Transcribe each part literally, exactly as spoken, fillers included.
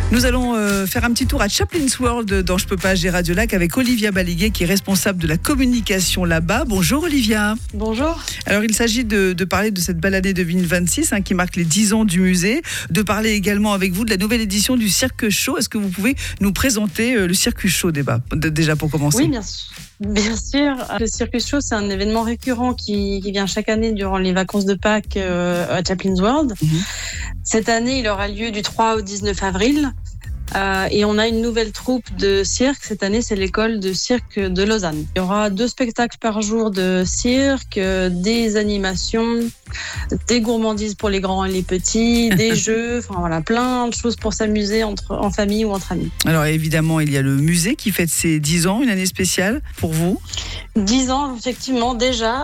Nous allons euh, faire un petit tour à Chaplin's World dans Je peux pas, j'ai Radio Lac avec Olivia Baliguet qui est responsable de la communication là-bas. Bonjour Olivia. Bonjour. Alors il s'agit de, de parler de cette belle année deux mille vingt-six hein, qui marque les dix ans du musée, de parler également avec vous de la nouvelle édition du Cirque Show. Est-ce que vous pouvez nous présenter euh, le Cirque Show débat, déjà pour commencer? Oui, bien sûr. Bien sûr, le Cirque Show, c'est un événement récurrent qui, qui vient chaque année durant les vacances de Pâques euh, à Chaplin's World. Mmh. Cette année, il aura lieu du trois au dix-neuf avril. Euh, et on a une nouvelle troupe de cirque. Cette année, c'est l'école de cirque de Lausanne. Il y aura deux spectacles par jour de cirque, euh, des animations, des gourmandises pour les grands et les petits, des jeux, enfin voilà, plein de choses pour s'amuser entre, en famille ou entre amis. Alors évidemment, il y a le musée qui fête ses dix ans, une année spéciale pour vous. dix ans, effectivement, déjà.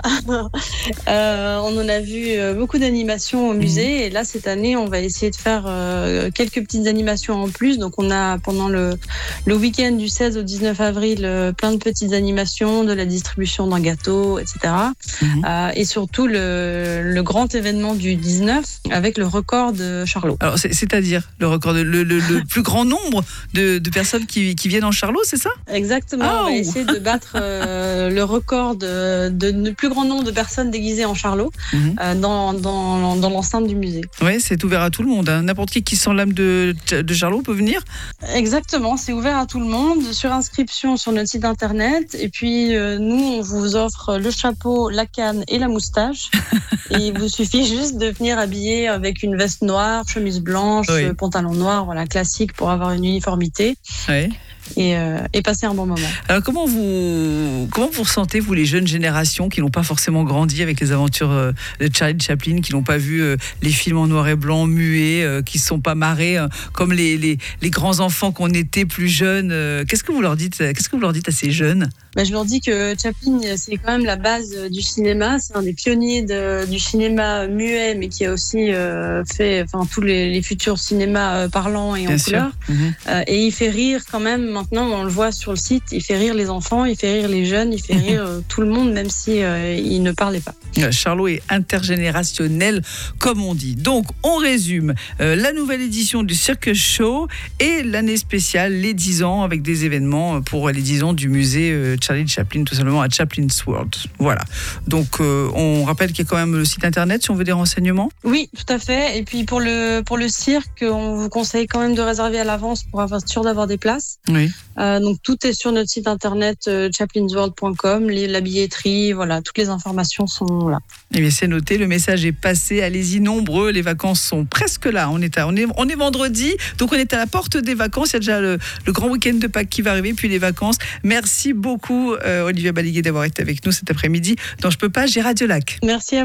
euh, on en a vu beaucoup d'animations au musée. Mmh. Et là, cette année, on va essayer de faire euh, quelques petites animations en plus. Donc, on a, pendant le, le week-end du seize au dix-neuf avril, euh, plein de petites animations, de la distribution d'un gâteau, et cetera. Mmh. Euh, et surtout, le, le grand événement du dix-neuf avec le record de Charlot. Alors, c'est, c'est-à-dire le record, de, le, le, le plus grand nombre de, de personnes qui, qui viennent en Charlot, c'est ça? Exactement. Oh. On va essayer de battre euh, le record de, de, de plus grand nombre de personnes déguisées en Charlot mmh. euh, dans, dans, dans l'enceinte du musée. Oui, c'est ouvert à tout le monde. Hein. N'importe qui qui sent l'âme de, de Charlot peut venir. Exactement, c'est ouvert à tout le monde, sur inscription sur notre site internet. Et puis, euh, nous, on vous offre le chapeau, la canne et la moustache. Et il vous suffit juste de venir habillé avec une veste noire, chemise blanche, oui. pantalon noir, voilà, classique pour avoir une uniformité. Oui. Et, euh, et passer un bon moment. Alors comment vous comment vous ressentez, vous, les jeunes générations qui n'ont pas forcément grandi avec les aventures euh, de Charlie Chaplin, qui n'ont pas vu euh, les films en noir et blanc muets, euh, qui ne sont pas marrés euh, comme les, les, les grands enfants qu'on était plus jeunes, euh, qu'est-ce que vous leur dites qu'est-ce que vous leur dites à ces jeunes? Bah, je leur dis que Chaplin, c'est quand même la base du cinéma. C'est un des pionniers de, du cinéma muet, mais qui a aussi euh, fait enfin, tous les, les futurs cinémas euh, parlants et en couleur. Mmh. Euh, et il fait rire quand même. Maintenant, on le voit sur le site. Il fait rire les enfants, il fait rire les jeunes, il fait rire euh, tout le monde, même si euh, il ne parlait pas. Charlot est intergénérationnel, comme on dit. Donc, on résume euh, la nouvelle édition du Cirque Show et l'année spéciale, les dix ans, avec des événements pour les dix ans du musée euh, Charlie Chaplin, tout simplement à Chaplin's World. Voilà. Donc, euh, on rappelle qu'il y a quand même le site internet si on veut des renseignements. Oui, tout à fait. Et puis, pour le, pour le cirque, on vous conseille quand même de réserver à l'avance pour être sûr d'avoir des places. Oui. Euh, donc, tout est sur notre site internet euh, chaplins world point com. Les, la billetterie, voilà, toutes les informations sont là. Eh bien, c'est noté. Le message est passé. Allez-y nombreux. Les vacances sont presque là. On est, à, on est, on est vendredi. Donc, on est à la porte des vacances. Il y a déjà le, le grand week-end de Pâques qui va arriver, puis les vacances. Merci beaucoup. Euh, Olivia Baliguet d'avoir été avec nous cet après-midi dans Je peux pas, j'ai Radio Lac. Merci à vous.